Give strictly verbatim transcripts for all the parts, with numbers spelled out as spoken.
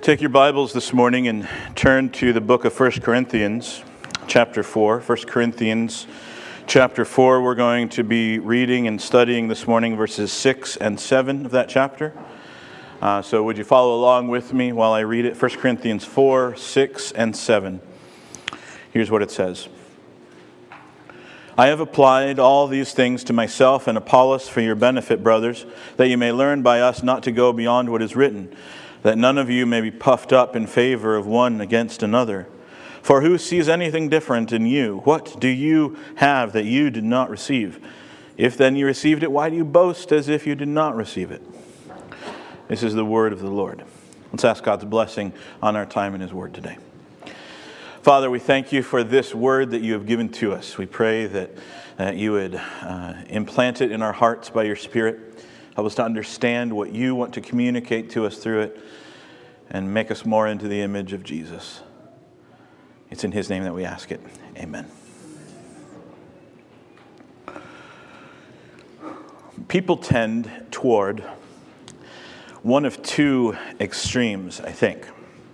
Take your Bibles this morning and turn to the book of First Corinthians, chapter four. First Corinthians, chapter four, we're going to be reading and studying this morning verses six and seven of that chapter. Uh, so would you follow along with me while I read it? First Corinthians four, six, and seven. Here's what it says. I have applied all these things to myself and Apollos for your benefit, brothers, that you may learn by us not to go beyond what is written, that none of you may be puffed up in favor of one against another. For who sees anything different in you? What do you have that you did not receive? If then you received it, why do you boast as if you did not receive it? This is the word of the Lord. Let's ask God's blessing on our time in His word today. Father, we thank you for this word that you have given to us. We pray that, that you would uh, implant it in our hearts by your Spirit. Help us to understand what you want to communicate to us through it and make us more into the image of Jesus. It's in His name that we ask it. Amen. People tend toward one of two extremes, I think.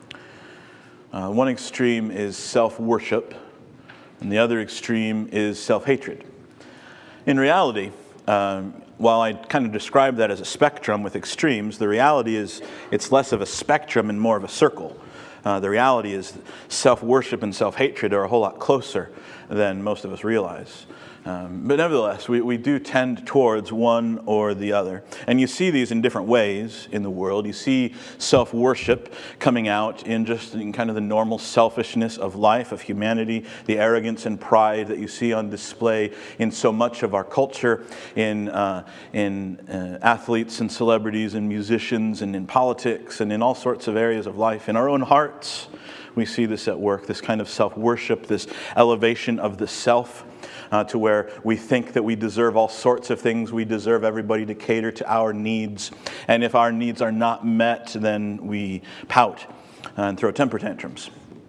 Uh, one extreme is self-worship, and the other extreme is self-hatred. In reality, um, while I kind of describe that as a spectrum with extremes, the reality is it's less of a spectrum and more of a circle. Uh, the reality is self-worship and self-hatred are a whole lot closer than most of us realize. Um, but nevertheless, we, we do tend towards one or the other. And you see these in different ways in the world. You see self-worship coming out in just in kind of the normal selfishness of life, of humanity, the arrogance and pride that you see on display in so much of our culture, in, uh, in uh, athletes and celebrities and musicians and in politics and in all sorts of areas of life. In our own hearts, we see this at work, this kind of self-worship, this elevation of the self. Uh, to where we think that we deserve all sorts of things. We deserve everybody to cater to our needs. And if our needs are not met, then we pout and throw temper tantrums.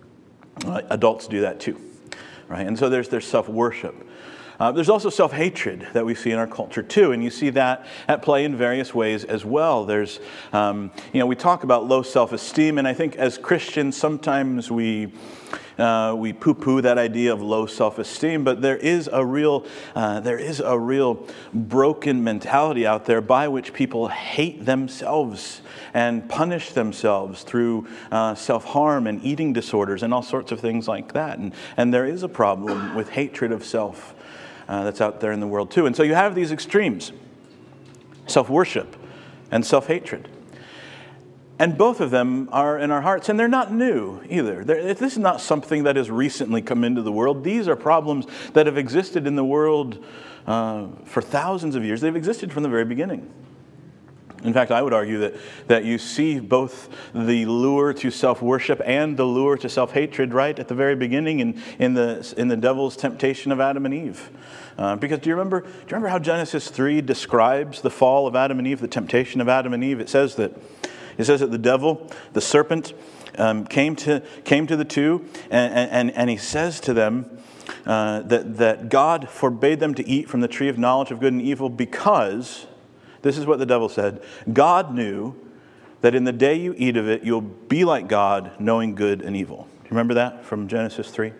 Uh, adults do that too, right? And so there's there's self-worship. Uh, there's also self-hatred that we see in our culture too, and you see that at play in various ways as well. There's, um, you know, we talk about low self-esteem, and I think as Christians sometimes we uh, we poo-poo that idea of low self-esteem, but there is a real uh, there is a real broken mentality out there by which people hate themselves and punish themselves through uh, self-harm and eating disorders and all sorts of things like that. And and there is a problem with hatred of self. Uh, that's out there in the world too. And so you have these extremes, self-worship and self-hatred. And both of them are in our hearts, and they're not new either. They're, this is not something that has recently come into the world. These are problems that have existed in the world uh, for thousands of years. They've existed from the very beginning. In fact, I would argue that, that you see both the lure to self-worship and the lure to self-hatred right at the very beginning in, in, the, in the devil's temptation of Adam and Eve. Uh, because do you remember, do you remember how Genesis three describes the fall of Adam and Eve, the temptation of Adam and Eve? It says that, it says that the devil, the serpent, um, came to came to the two, and, and, and he says to them uh, that, that God forbade them to eat from the tree of knowledge of good and evil because... This is what the devil said. God knew that in the day you eat of it, you'll be like God, knowing good and evil. Do you remember that from Genesis three?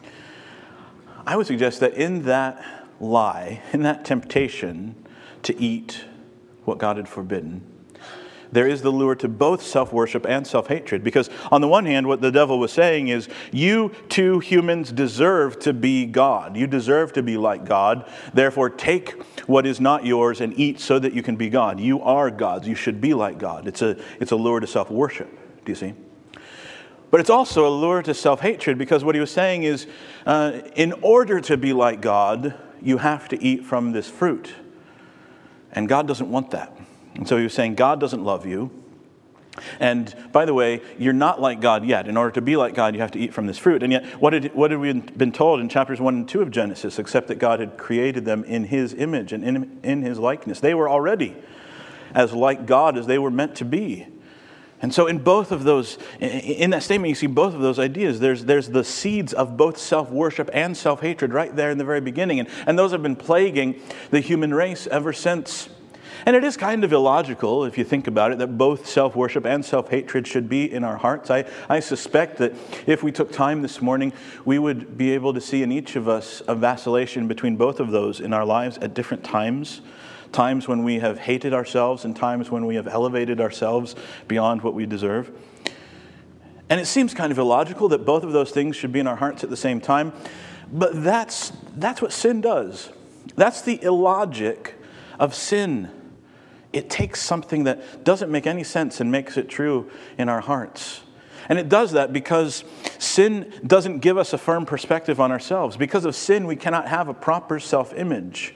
I would suggest that in that lie, in that temptation to eat what God had forbidden, there is the lure to both self-worship and self-hatred. Because on the one hand, what the devil was saying is, you two humans deserve to be God. You deserve to be like God. Therefore, take what is not yours and eat so that you can be God. You are gods. You should be like God. It's a, it's a lure to self-worship, do you see? But it's also a lure to self-hatred, because what he was saying is, uh, in order to be like God, you have to eat from this fruit. And God doesn't want that. And so he was saying, God doesn't love you. And by the way, you're not like God yet. In order to be like God, you have to eat from this fruit. And yet, what had, what had we been told in chapters one and two of Genesis, except that God had created them in His image and in, in His likeness? They were already as like God as they were meant to be. And so in both of those, in that statement, you see both of those ideas. There's, there's the seeds of both self-worship and self-hatred right there in the very beginning. And, and those have been plaguing the human race ever since And it is kind of illogical, if you think about it, that both self-worship and self-hatred should be in our hearts. I, I suspect that if we took time this morning, we would be able to see in each of us a vacillation between both of those in our lives at different times. Times when we have hated ourselves and times when we have elevated ourselves beyond what we deserve. And it seems kind of illogical that both of those things should be in our hearts at the same time. But that's, that's what sin does. That's the illogic of sin. It takes something that doesn't make any sense and makes it true in our hearts. And it does that because sin doesn't give us a firm perspective on ourselves. Because of sin, we cannot have a proper self-image.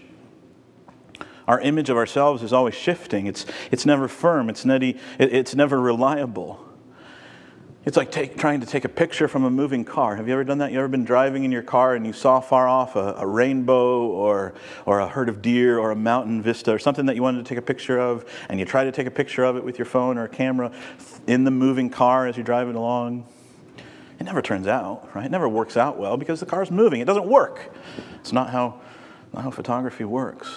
Our image of ourselves is always shifting. It's, it's never firm. It's, nutty, it, it's never reliable. It's like take, trying to take a picture from a moving car. Have you ever done that? You ever been driving in your car and you saw far off a, a rainbow or, or a herd of deer or a mountain vista or something that you wanted to take a picture of, and you try to take a picture of it with your phone or a camera in the moving car as you're driving along? It never turns out, right? It never works out well because the car's moving. It doesn't work. It's not how, not how photography works.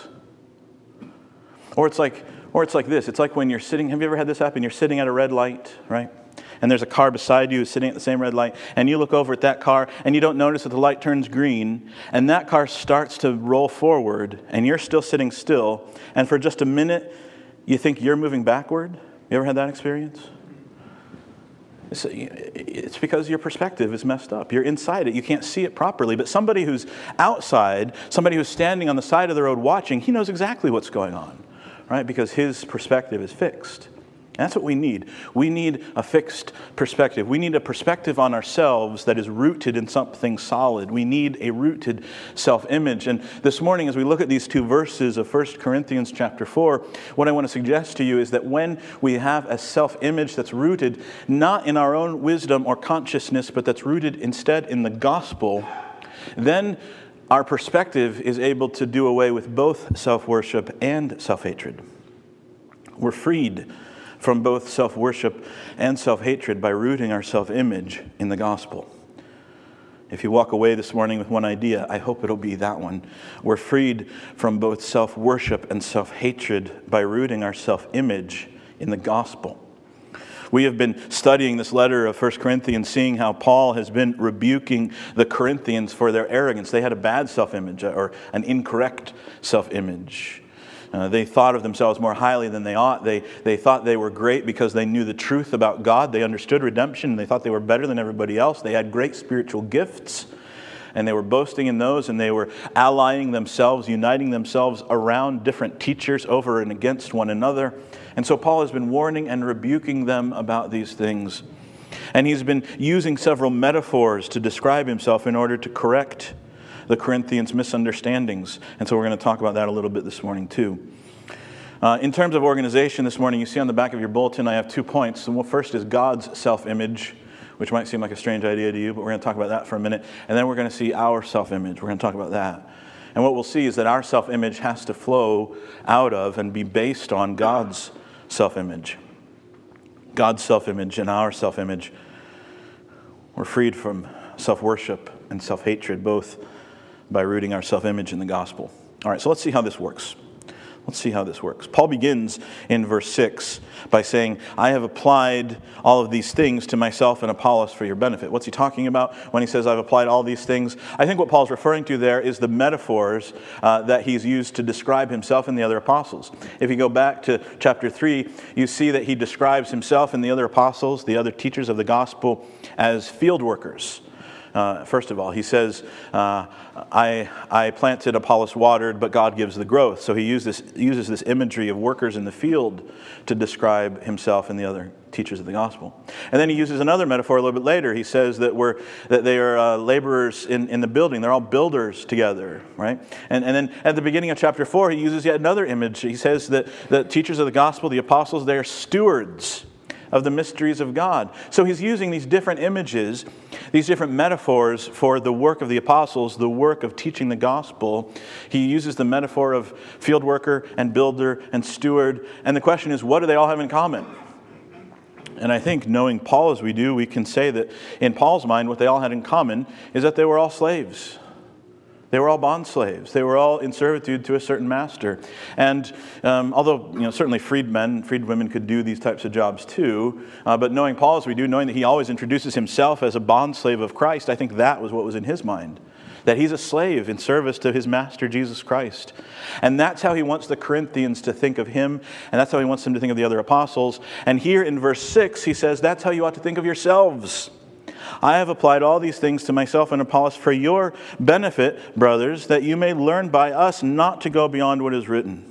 Or it's like, or it's like this. It's like when you're sitting, have you ever had this happen? You're sitting at a red light, right? And there's a car beside you sitting at the same red light, and you look over at that car, and you don't notice that the light turns green, and that car starts to roll forward, and you're still sitting still, and for just a minute, you think you're moving backward. You ever had that experience? It's, it's because your perspective is messed up. You're inside it. You can't see it properly. But somebody who's outside, somebody who's standing on the side of the road watching, he knows exactly what's going on, right? Because his perspective is fixed. And that's what we need. We need a fixed perspective. We need a perspective on ourselves that is rooted in something solid. We need a rooted self-image. And this morning, as we look at these two verses of First Corinthians chapter four, what I want to suggest to you is that when we have a self-image that's rooted not in our own wisdom or consciousness, but that's rooted instead in the gospel, then our perspective is able to do away with both self-worship and self-hatred. We're freed from both self-worship and self-hatred by rooting our self-image in the gospel. If you walk away this morning with one idea, I hope it'll be that one. We're freed from both self-worship and self-hatred by rooting our self-image in the gospel. We have been studying this letter of First Corinthians, seeing how Paul has been rebuking the Corinthians for their arrogance. They had a bad self-image or an incorrect self-image. Uh, they thought of themselves more highly than they ought. They, they thought they were great because they knew the truth about God. They understood redemption. They thought they were better than everybody else. They had great spiritual gifts, and they were boasting in those, and they were allying themselves, uniting themselves around different teachers over and against one another. And so Paul has been warning and rebuking them about these things. And he's been using several metaphors to describe himself in order to correct the Corinthians' misunderstandings. And so we're going to talk about that a little bit this morning too. Uh, in terms of organization this morning, you see on the back of your bulletin I have two points. The first is God's self-image, which might seem like a strange idea to you, but we're going to talk about that for a minute. And then we're going to see our self-image. We're going to talk about that. And what we'll see is that our self-image has to flow out of and be based on God's self-image. God's self-image and our self-image. We're freed from self-worship and self-hatred, both by rooting our self-image in the gospel. All right, so let's see how this works. Let's see how this works. Paul begins in verse six by saying, I have applied all of these things to myself and Apollos for your benefit. What's he talking about when he says, I've applied all these things? I think what Paul's referring to there is the metaphors uh, that he's used to describe himself and the other apostles. If you go back to chapter three, you see that he describes himself and the other apostles, the other teachers of the gospel, as field workers. Uh, first of all, he says, uh, I, I planted, Apollos watered, but God gives the growth. So he uses this, uses this imagery of workers in the field to describe himself and the other teachers of the gospel. And then he uses another metaphor a little bit later. He says that we're that they are uh, laborers in, in the building. They're all builders together, right? And, and then at the beginning of chapter four, he uses yet another image. He says that the teachers of the gospel, the apostles, they are stewards of the mysteries of God. So he's using these different images, these different metaphors for the work of the apostles, the work of teaching the gospel. He uses the metaphor of field worker and builder and steward. And the question is, what do they all have in common? And I think knowing Paul as we do, we can say that in Paul's mind, what they all had in common is that they were all slaves. They were all bond slaves. They were all in servitude to a certain master. And um, although, you know, certainly freedmen, freedwomen could do these types of jobs too, uh, but knowing Paul as we do, knowing that he always introduces himself as a bond slave of Christ, I think that was what was in his mind. That he's a slave in service to his master, Jesus Christ. And that's how he wants the Corinthians to think of him, and that's how he wants them to think of the other apostles. And here in verse six, he says, that's how you ought to think of yourselves. I have applied all these things to myself and Apollos for your benefit, brothers, that you may learn by us not to go beyond what is written.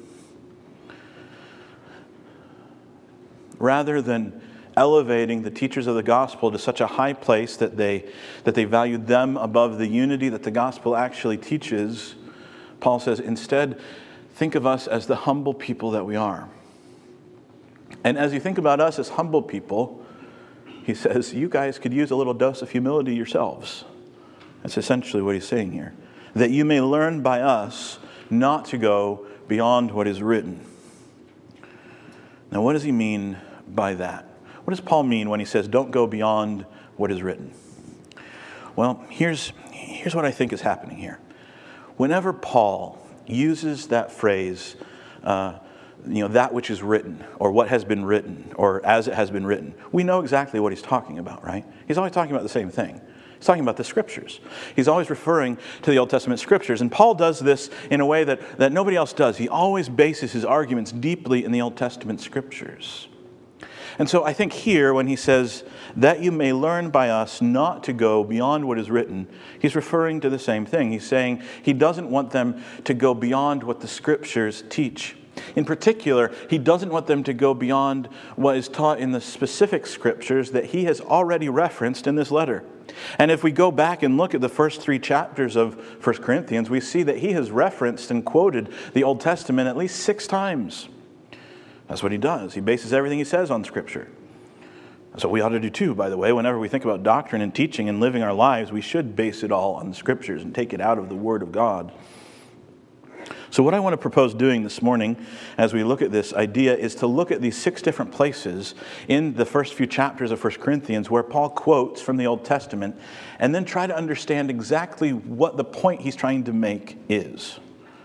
Rather than elevating the teachers of the gospel to such a high place that they, that they valued them above the unity that the gospel actually teaches, Paul says, instead, think of us as the humble people that we are. And as you think about us as humble people, he says, you guys could use a little dose of humility yourselves. That's essentially what he's saying here. That you may learn by us not to go beyond what is written. Now, what does he mean by that? What does Paul mean when he says, don't go beyond what is written? Well, here's, here's what I think is happening here. Whenever Paul uses that phrase, uh, you know, that which is written, or what has been written, or as it has been written, we know exactly what he's talking about, right? He's always talking about the same thing. He's talking about the Scriptures. He's always referring to the Old Testament Scriptures. And Paul does this in a way that, that nobody else does. He always bases his arguments deeply in the Old Testament Scriptures. And so I think here, when he says, that you may learn by us not to go beyond what is written, he's referring to the same thing. He's saying he doesn't want them to go beyond what the Scriptures teach. In particular, he doesn't want them to go beyond what is taught in the specific Scriptures that he has already referenced in this letter. And if we go back and look at the first three chapters of First Corinthians, we see that he has referenced and quoted the Old Testament at least six times. That's what he does. He bases everything he says on Scripture. That's what we ought to do too, by the way. Whenever we think about doctrine and teaching and living our lives, we should base it all on the Scriptures and take it out of the Word of God. So what I want to propose doing this morning as we look at this idea is to look at these six different places in the first few chapters of First Corinthians where Paul quotes from the Old Testament and then try to understand exactly what the point he's trying to make is.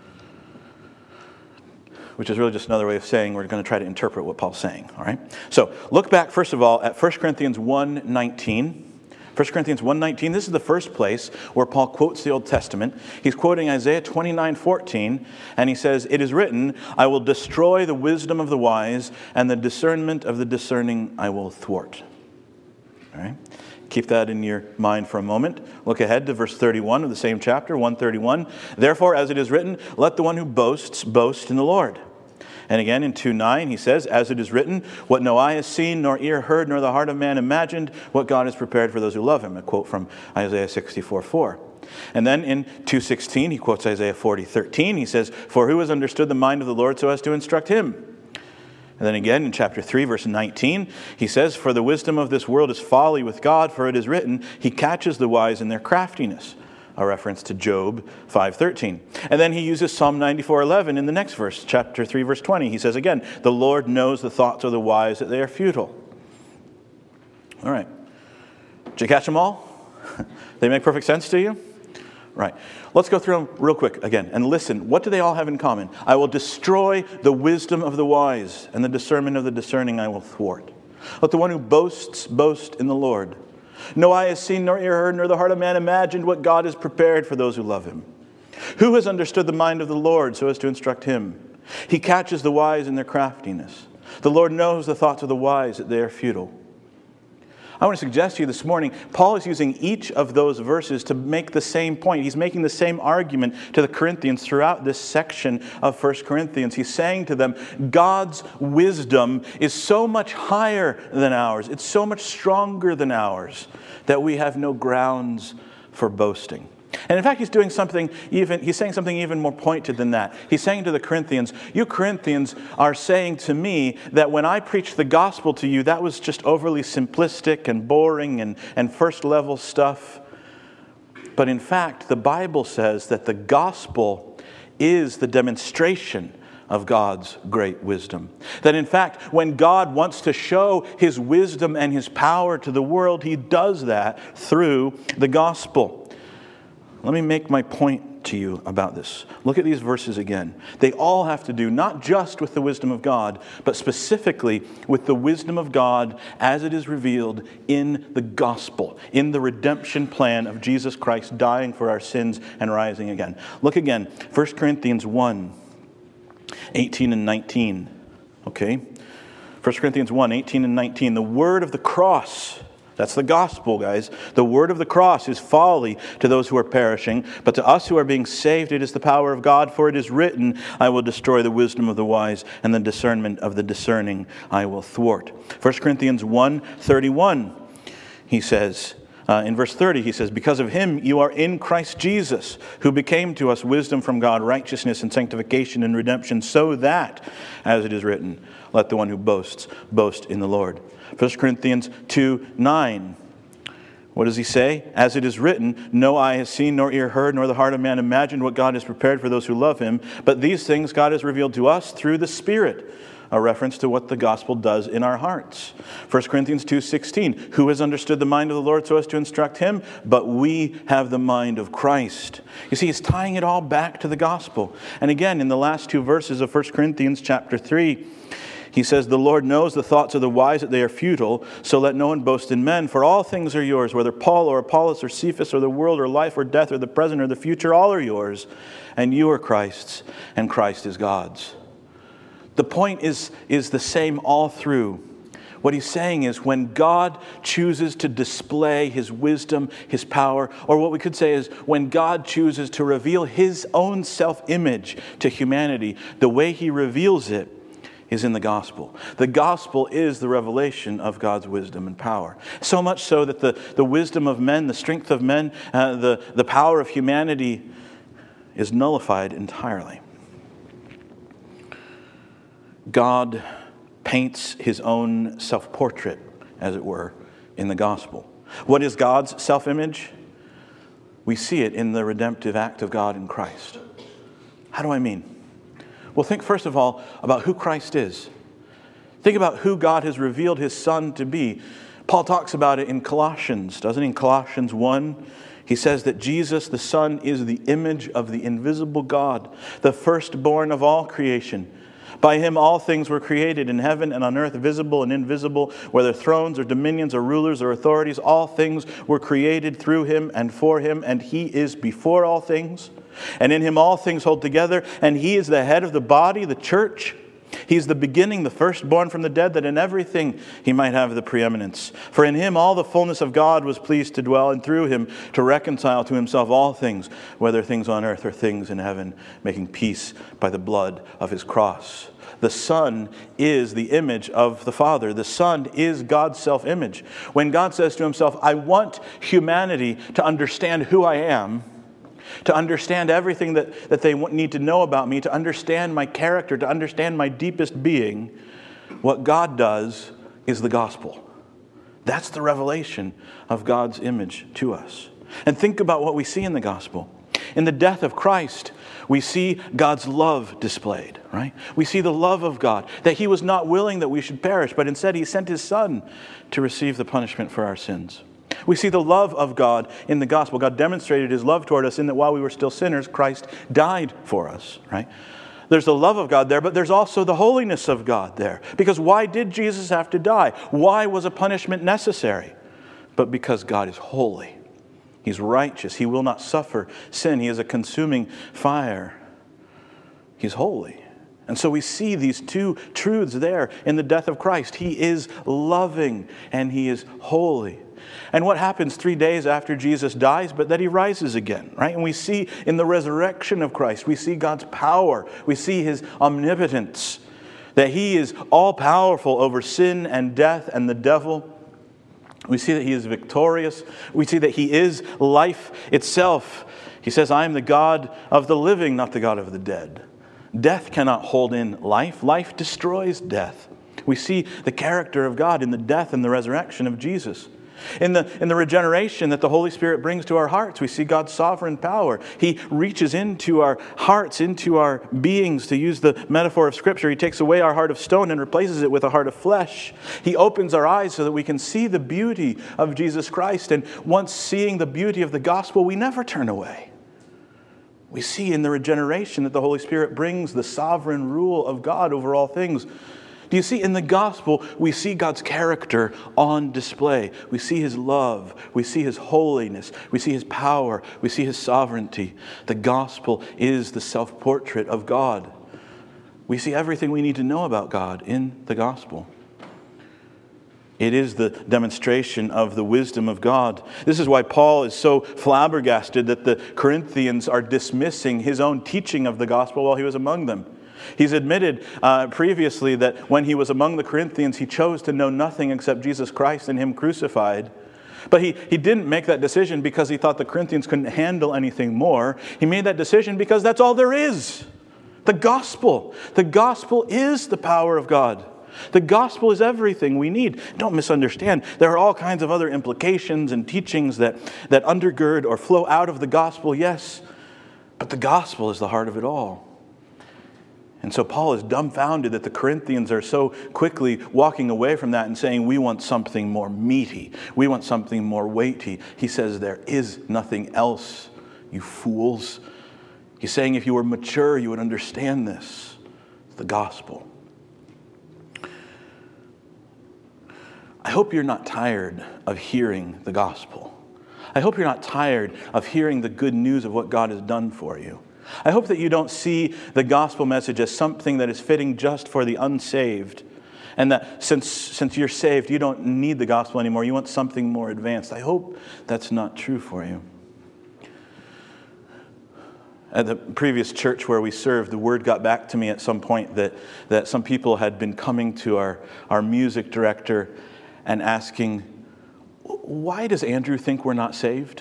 Which is really just another way of saying we're going to try to interpret what Paul's saying. All right. So look back, first of all, at First Corinthians one nineteen. First Corinthians one nineteen, this is the first place where Paul quotes the Old Testament. He's quoting Isaiah twenty-nine fourteen, and he says, it is written, I will destroy the wisdom of the wise, and the discernment of the discerning I will thwart. All right. Keep that in your mind for a moment. Look ahead to verse thirty-one of the same chapter, one thirty-one. Therefore, as it is written, let the one who boasts boast in the Lord. And again in two nine, he says, as it is written, what no eye has seen, nor ear heard, nor the heart of man imagined, what God has prepared for those who love him. A quote from Isaiah sixty-four four. And then in two sixteen, he quotes Isaiah forty thirteen. He says, for who has understood the mind of the Lord so as to instruct him? And then again in chapter three, verse nineteen, he says, for the wisdom of this world is folly with God, for it is written, he catches the wise in their craftiness. A reference to Job five thirteen. And then he uses Psalm ninety-four eleven in the next verse, chapter three, verse twenty. He says again, the Lord knows the thoughts of the wise, that they are futile. All right. Did you catch them all? They make perfect sense to you? Right. Let's go through them real quick again and listen. What do they all have in common? I will destroy the wisdom of the wise, and the discernment of the discerning I will thwart. Let the one who boasts boast in the Lord. No eye has seen, nor ear heard, nor the heart of man imagined what God has prepared for those who love him. Who has understood the mind of the Lord so as to instruct him? He catches the wise in their craftiness. The Lord knows the thoughts of the wise, that they are futile. I want to suggest to you this morning, Paul is using each of those verses to make the same point. He's making the same argument to the Corinthians throughout this section of First Corinthians. He's saying to them, God's wisdom is so much higher than ours. It's so much stronger than ours that we have no grounds for boasting. And in fact, he's doing something even, he's saying something even more pointed than that. He's saying to the Corinthians, you Corinthians are saying to me that when I preached the gospel to you, that was just overly simplistic and boring and, and first level stuff. But in fact, the Bible says that the gospel is the demonstration of God's great wisdom. That in fact, when God wants to show his wisdom and his power to the world, he does that through the gospel. Let me make my point to you about this. Look at these verses again. They all have to do not just with the wisdom of God, but specifically with the wisdom of God as it is revealed in the gospel, in the redemption plan of Jesus Christ dying for our sins and rising again. Look again, First Corinthians one, eighteen and nineteen. Okay? First Corinthians one, eighteen and nineteen. The word of the cross, that's the gospel, guys. The word of the cross is folly to those who are perishing, but to us who are being saved, it is the power of God. For it is written, I will destroy the wisdom of the wise, and the discernment of the discerning I will thwart. First Corinthians one, thirty-one, he says, Uh, in verse thirty, he says, because of him you are in Christ Jesus, who became to us wisdom from God, righteousness and sanctification and redemption, so that, as it is written, let the one who boasts, boast in the Lord. First Corinthians two, nine. What does he say? As it is written, no eye has seen, nor ear heard, nor the heart of man imagined what God has prepared for those who love him. But these things God has revealed to us through the Spirit. A reference to what the gospel does in our hearts. First Corinthians two sixteen, who has understood the mind of the Lord so as to instruct him? But we have the mind of Christ. You see, he's tying it all back to the gospel. And again, in the last two verses of First Corinthians chapter three, he says, the Lord knows the thoughts of the wise, that they are futile, so let no one boast in men, for all things are yours, whether Paul or Apollos or Cephas or the world or life or death or the present or the future, all are yours, and you are Christ's, and Christ is God's. The point is, is the same all through. What he's saying is when God chooses to display his wisdom, his power, or what we could say is when God chooses to reveal his own self-image to humanity, the way he reveals it is in the gospel. The gospel is the revelation of God's wisdom and power. So much so that the, the wisdom of men, the strength of men, uh, the, the power of humanity is nullified entirely. God paints his own self-portrait, as it were, in the gospel. What is God's self-image? We see it in the redemptive act of God in Christ. How do I mean? Well, think first of all about who Christ is. Think about who God has revealed his Son to be. Paul talks about it in Colossians, doesn't he? In Colossians one, he says that Jesus, the Son, is the image of the invisible God, the firstborn of all creation. By him all things were created in heaven and on earth, visible and invisible, whether thrones or dominions or rulers or authorities. All things were created through him and for him, and he is before all things. And in him all things hold together, and he is the head of the body, the church. He's the beginning, the firstborn from the dead, that in everything he might have the preeminence. For in him all the fullness of God was pleased to dwell, and through him to reconcile to himself all things, whether things on earth or things in heaven, making peace by the blood of his cross. The Son is the image of the Father. The Son is God's self-image. When God says to himself, I want humanity to understand who I am, to understand everything that, that they need to know about me, to understand my character, to understand my deepest being, what God does is the gospel. That's the revelation of God's image to us. And think about what we see in the gospel. In the death of Christ, we see God's love displayed, right? We see the love of God, that he was not willing that we should perish, but instead he sent his Son to receive the punishment for our sins. We see the love of God in the gospel. God demonstrated his love toward us in that while we were still sinners, Christ died for us, right? There's the love of God there, but there's also the holiness of God there. Because why did Jesus have to die? Why was a punishment necessary? But because God is holy. He's righteous. He will not suffer sin. He is a consuming fire. He's holy. And so we see these two truths there in the death of Christ. He is loving and he is holy. And what happens three days after Jesus dies, but that he rises again, right? And we see in the resurrection of Christ, we see God's power. We see his omnipotence, that he is all-powerful over sin and death and the devil. We see that he is victorious. We see that he is life itself. He says, I am the God of the living, not the God of the dead. Death cannot hold in life. Life destroys death. We see the character of God in the death and the resurrection of Jesus. In the, in the regeneration that the Holy Spirit brings to our hearts, we see God's sovereign power. He reaches into our hearts, into our beings, to use the metaphor of Scripture. He takes away our heart of stone and replaces it with a heart of flesh. He opens our eyes so that we can see the beauty of Jesus Christ. And once seeing the beauty of the gospel, we never turn away. We see in the regeneration that the Holy Spirit brings the sovereign rule of God over all things. Do you see, in the gospel, we see God's character on display. We see His love. We see His holiness. We see His power. We see His sovereignty. The gospel is the self-portrait of God. We see everything we need to know about God in the gospel. It is the demonstration of the wisdom of God. This is why Paul is so flabbergasted that the Corinthians are dismissing his own teaching of the gospel while he was among them. He's admitted uh, previously that when he was among the Corinthians, he chose to know nothing except Jesus Christ and Him crucified. But he, he didn't make that decision because he thought the Corinthians couldn't handle anything more. He made that decision because that's all there is. The gospel. The gospel is the power of God. The gospel is everything we need. Don't misunderstand. There are all kinds of other implications and teachings that, that undergird or flow out of the gospel, yes. But the gospel is the heart of it all. And so Paul is dumbfounded that the Corinthians are so quickly walking away from that and saying, we want something more meaty. We want something more weighty. He says, there is nothing else, you fools. He's saying if you were mature, you would understand this. It's the gospel. I hope you're not tired of hearing the gospel. I hope you're not tired of hearing the good news of what God has done for you. I hope that you don't see the gospel message as something that is fitting just for the unsaved, and that since, since you're saved, you don't need the gospel anymore. You want something more advanced. I hope that's not true for you. At the previous church where we served, the word got back to me at some point that, that some people had been coming to our, our music director and asking, why does Andrew think we're not saved?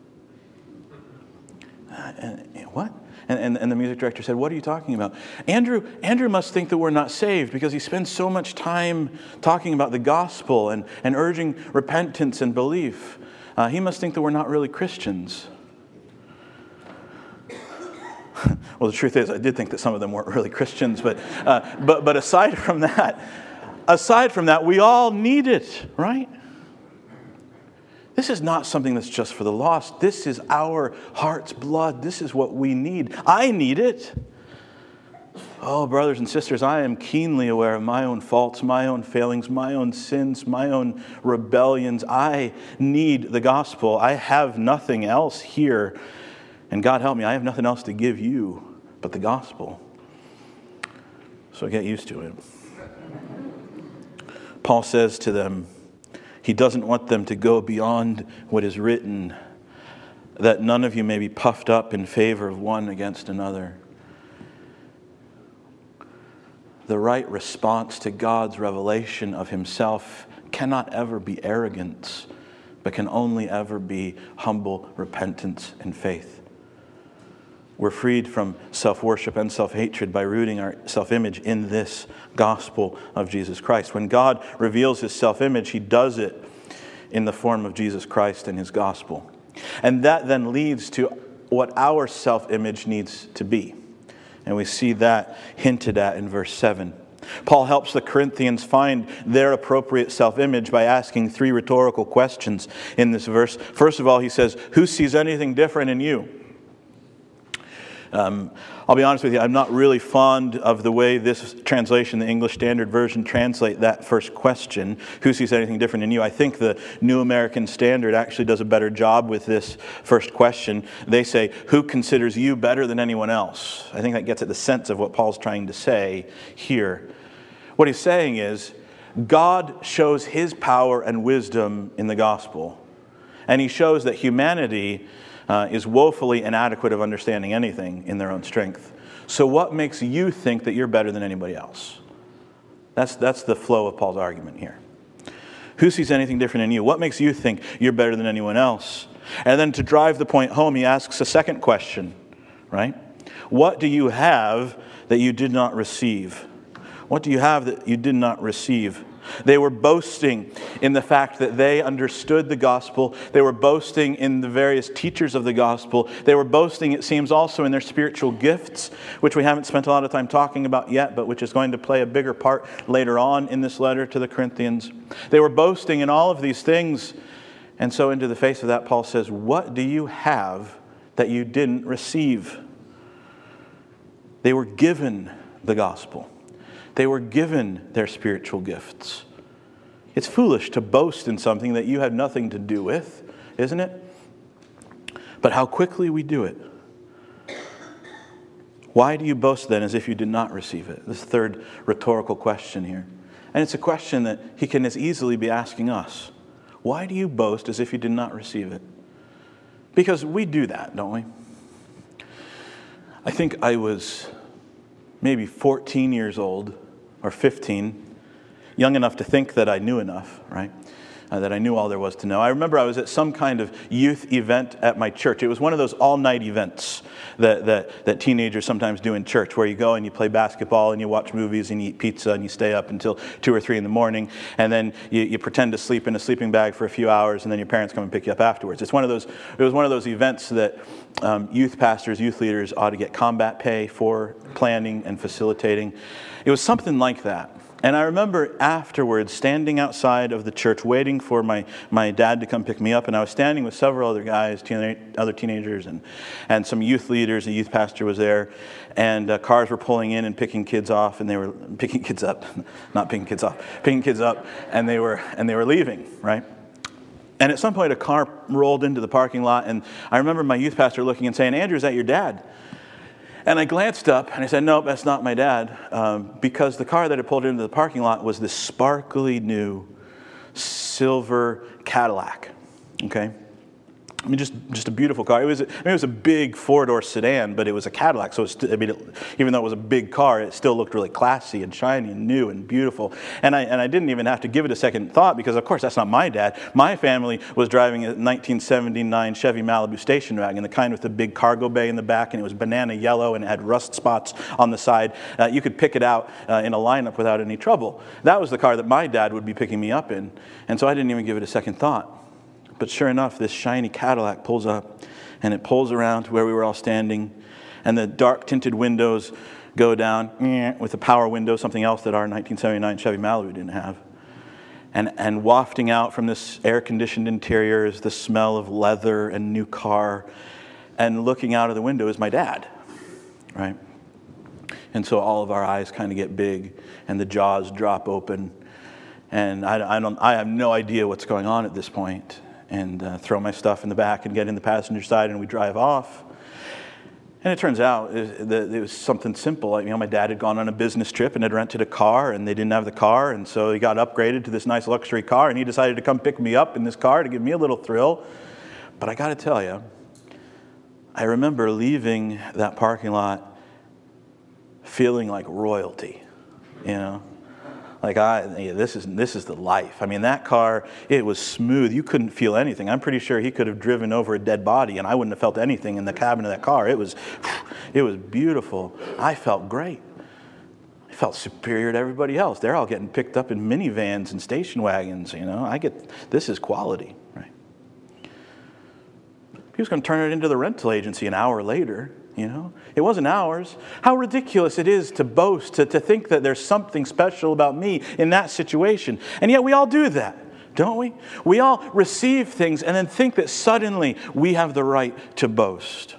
Uh, and, what? And, and, and the music director said, what are you talking about? Andrew, Andrew must think that we're not saved because he spends so much time talking about the gospel and, and urging repentance and belief. Uh, he must think that we're not really Christians. Well, the truth is, I did think that some of them weren't really Christians, but uh, but but aside from that, aside from that, we all need it, right? This is not something that's just for the lost. This is our heart's blood. This is what we need. I need it. Oh, brothers and sisters, I am keenly aware of my own faults, my own failings, my own sins, my own rebellions. I need the gospel. I have nothing else here. And God help me, I have nothing else to give you but the gospel. So get used to it. Paul says to them, he doesn't want them to go beyond what is written, that none of you may be puffed up in favor of one against another. The right response to God's revelation of Himself cannot ever be arrogance, but can only ever be humble repentance and faith. We're freed from self-worship and self-hatred by rooting our self-image in this gospel of Jesus Christ. When God reveals His self-image, He does it in the form of Jesus Christ and His gospel. And that then leads to what our self-image needs to be. And we see that hinted at in verse seven. Paul helps the Corinthians find their appropriate self-image by asking three rhetorical questions in this verse. First of all, he says, who sees anything different in you? Um, I'll be honest with you, I'm not really fond of the way this translation, the English Standard Version, translate that first question, who sees anything different in you? I think the New American Standard actually does a better job with this first question. They say, who considers you better than anyone else? I think that gets at the sense of what Paul's trying to say here. What he's saying is, God shows His power and wisdom in the gospel. And He shows that humanity Uh, is woefully inadequate of understanding anything in their own strength. So what makes you think that you're better than anybody else? That's, that's the flow of Paul's argument here. Who sees anything different in you? What makes you think you're better than anyone else? And then to drive the point home, he asks a second question, right? What do you have that you did not receive? What do you have that you did not receive? They were boasting in the fact that they understood the gospel. They were boasting in the various teachers of the gospel. They were boasting, it seems, also in their spiritual gifts, which we haven't spent a lot of time talking about yet, but which is going to play a bigger part later on in this letter to the Corinthians. They were boasting in all of these things. And so into the face of that, Paul says, what do you have that you didn't receive? They were given the gospel. They were given their spiritual gifts. It's foolish to boast in something that you had nothing to do with, isn't it? But how quickly we do it. Why do you boast then as if you did not receive it? This third rhetorical question here. And it's a question that he can as easily be asking us. Why do you boast as if you did not receive it? Because we do that, don't we? I think I was maybe fourteen years old or fifteen, young enough to think that I knew enough, right? Uh, that I knew all there was to know. I remember I was at some kind of youth event at my church. It was one of those all-night events that, that, that teenagers sometimes do in church, where you go and you play basketball and you watch movies and you eat pizza and you stay up until two or three in the morning, and then you, you pretend to sleep in a sleeping bag for a few hours, and then your parents come and pick you up afterwards. It's one of those. It was one of those events that um, youth pastors, youth leaders ought to get combat pay for planning and facilitating. It was something like that. And I remember afterwards standing outside of the church waiting for my, my dad to come pick me up. And I was standing with several other guys, teen, other teenagers, and, and some youth leaders. The youth pastor was there. And uh, cars were pulling in and picking kids off. And they were picking kids up. Not picking kids off. Picking kids up. And they were, and they were leaving, right? And at some point a car rolled into the parking lot. And I remember my youth pastor looking and saying, "Andrew, is that your dad?" And I glanced up and I said, "Nope, that's not my dad," um, because the car that had pulled into the parking lot was this sparkly new silver Cadillac. Okay, I mean, just just a beautiful car. It was I mean, it was a big four-door sedan, but it was a Cadillac. So it's, I mean, it, even though it was a big car, it still looked really classy and shiny and new and beautiful. And I and I didn't even have to give it a second thought, because of course that's not my dad. My family was driving a nineteen seventy-nine Chevy Malibu station wagon, the kind with the big cargo bay in the back, and it was banana yellow and it had rust spots on the side. Uh, you could pick it out uh, in a lineup without any trouble. That was the car that my dad would be picking me up in, and so I didn't even give it a second thought. But sure enough, this shiny Cadillac pulls up, and it pulls around to where we were all standing, and the dark tinted windows go down with a power window, something else that our nineteen seventy-nine Chevy Malibu didn't have. And, and wafting out from this air-conditioned interior is the smell of leather and new car, and looking out of the window is my dad, right? And so all of our eyes kind of get big, and the jaws drop open, and I, I, don't, I have no idea what's going on at this point. And uh, throw my stuff in the back and get in the passenger side, and we drive off. And it turns out it, it was something simple. You know, my dad had gone on a business trip and had rented a car, and they didn't have the car, and so he got upgraded to this nice luxury car, and he decided to come pick me up in this car to give me a little thrill. But I got to tell you, I remember leaving that parking lot feeling like royalty, you know. Like, I, yeah, this is this is the life. I mean, that car, it was smooth. You couldn't feel anything. I'm pretty sure he could have driven over a dead body, and I wouldn't have felt anything in the cabin of that car. It was, it was beautiful. I felt great. I felt superior to everybody else. They're all getting picked up in minivans and station wagons. You know, I get this is quality, right? He was going to turn it into the rental agency an hour later. You know, it wasn't ours. How ridiculous it is to boast, to, to think that there's something special about me in that situation. And yet we all do that, don't we? We all receive things and then think that suddenly we have the right to boast.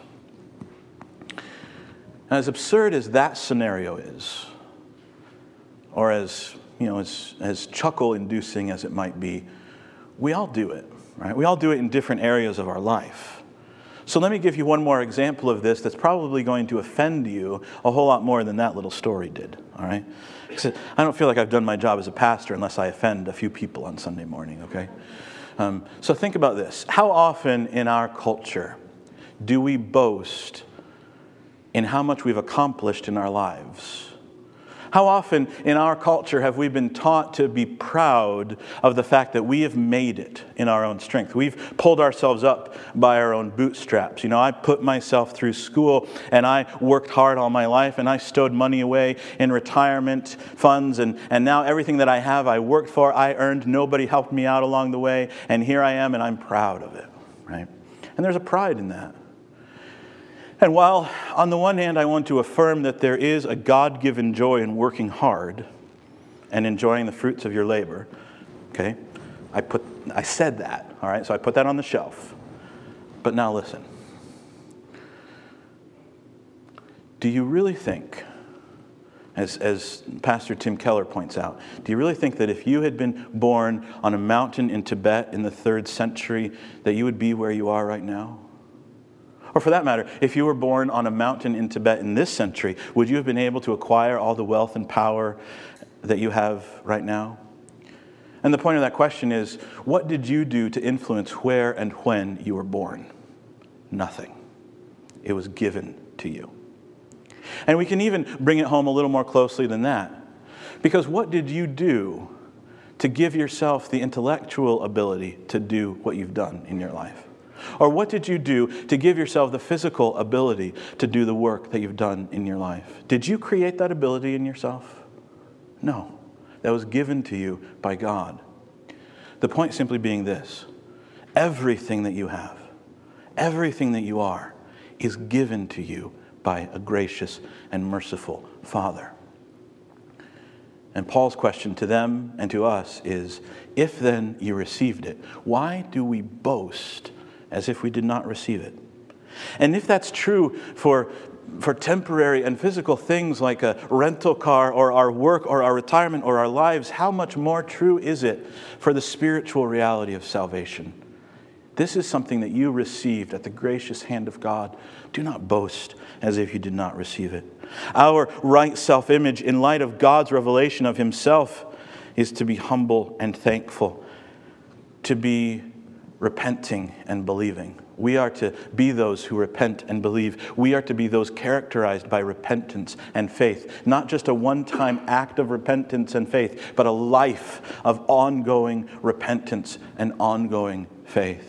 And as absurd as that scenario is, or as, you know, as, as chuckle-inducing as it might be, we all do it, right? We all do it in different areas of our life. So let me give you one more example of this that's probably going to offend you a whole lot more than that little story did, all right? I don't feel like I've done my job as a pastor unless I offend a few people on Sunday morning, okay? Um, so think about this. How often in our culture do we boast in how much we've accomplished in our lives? How often in our culture have we been taught to be proud of the fact that we have made it in our own strength? We've pulled ourselves up by our own bootstraps. You know, I put myself through school, and I worked hard all my life, and I stowed money away in retirement funds, and, and now everything that I have I worked for, I earned, nobody helped me out along the way, and here I am, and I'm proud of it, right? And there's a pride in that. And while on the one hand I want to affirm that there is a God-given joy in working hard and enjoying the fruits of your labor, okay, I put I said that, all right, so I put that on the shelf. But now listen. do you really think, as, as Pastor Tim Keller points out, do you really think that if you had been born on a mountain in Tibet in the third century, that you would be where you are right now? Or for that matter, if you were born on a mountain in Tibet in this century, would you have been able to acquire all the wealth and power that you have right now? And the point of that question is, what did you do to influence where and when you were born? Nothing. It was given to you. And we can even bring it home a little more closely than that. Because what did you do to give yourself the intellectual ability to do what you've done in your life? Or what did you do to give yourself the physical ability to do the work that you've done in your life? Did you create that ability in yourself? No. That was given to you by God. The point simply being this: everything that you have, everything that you are, is given to you by a gracious and merciful Father. And Paul's question to them and to us is, if then you received it, why do we boast as if we did not receive it? And if that's true for, for temporary and physical things like a rental car or our work or our retirement or our lives, how much more true is it for the spiritual reality of salvation? This is something that you received at the gracious hand of God. Do not boast as if you did not receive it. Our right self-image in light of God's revelation of himself is to be humble and thankful, to be repenting and believing. We are to be those who repent and believe. We are to be those characterized by repentance and faith. Not just a one-time act of repentance and faith, but a life of ongoing repentance and ongoing faith.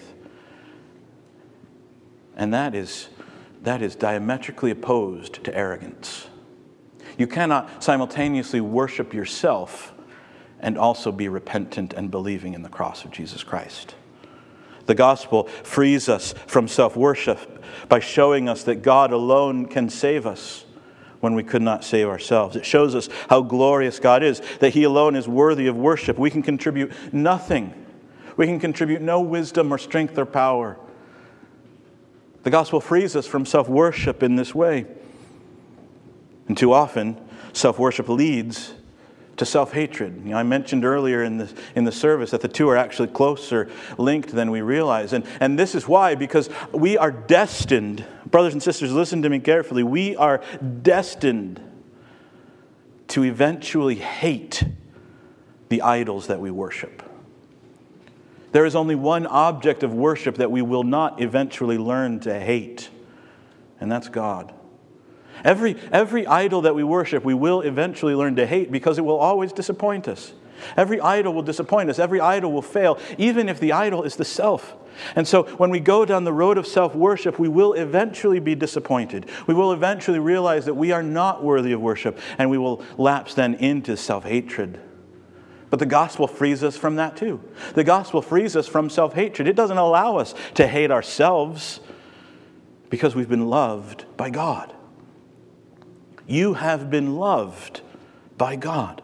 And that is, that is diametrically opposed to arrogance. You cannot simultaneously worship yourself and also be repentant and believing in the cross of Jesus Christ. The gospel frees us from self-worship by showing us that God alone can save us when we could not save ourselves. It shows us how glorious God is, that he alone is worthy of worship. We can contribute nothing. We can contribute no wisdom or strength or power. The gospel frees us from self-worship in this way. And too often, self-worship leads to self-hatred. You know, I mentioned earlier in the, in the service that the two are actually closer linked than we realize. And, and this is why, because we are destined, brothers and sisters, listen to me carefully, we are destined to eventually hate the idols that we worship. There is only one object of worship that we will not eventually learn to hate, and that's God. Every, every idol that we worship, we will eventually learn to hate because it will always disappoint us. Every idol will disappoint us. Every idol will fail, even if the idol is the self. And so when we go down the road of self-worship, we will eventually be disappointed. We will eventually realize that we are not worthy of worship, and we will lapse then into self-hatred. But the gospel frees us from that too. The gospel frees us from self-hatred. It doesn't allow us to hate ourselves because we've been loved by God. You have been loved by God.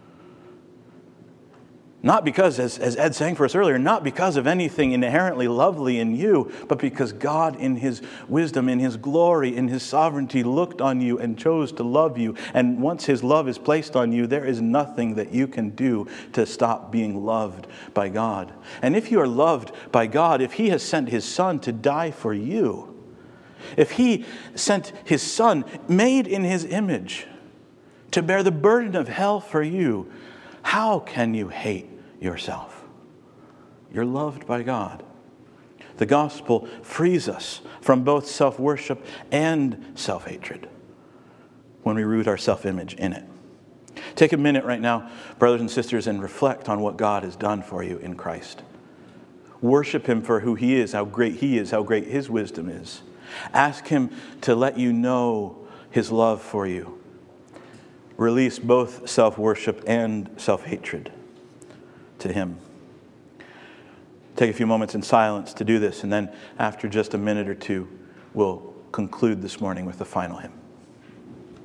Not because, as, as Ed sang for us earlier, not because of anything inherently lovely in you, but because God in his wisdom, in his glory, in his sovereignty looked on you and chose to love you. And once his love is placed on you, there is nothing that you can do to stop being loved by God. And if you are loved by God, if he has sent his Son to die for you, if he sent his Son made in his image to bear the burden of hell for you, how can you hate yourself? You're loved by God. The gospel frees us from both self-worship and self-hatred when we root our self-image in it. Take a minute right now, brothers and sisters, and reflect on what God has done for you in Christ. Worship him for who he is, how great he is, how great his wisdom is. Ask him to let you know his love for you. Release both self-worship and self-hatred to him. Take a few moments in silence to do this, and then after just a minute or two, we'll conclude this morning with the final hymn.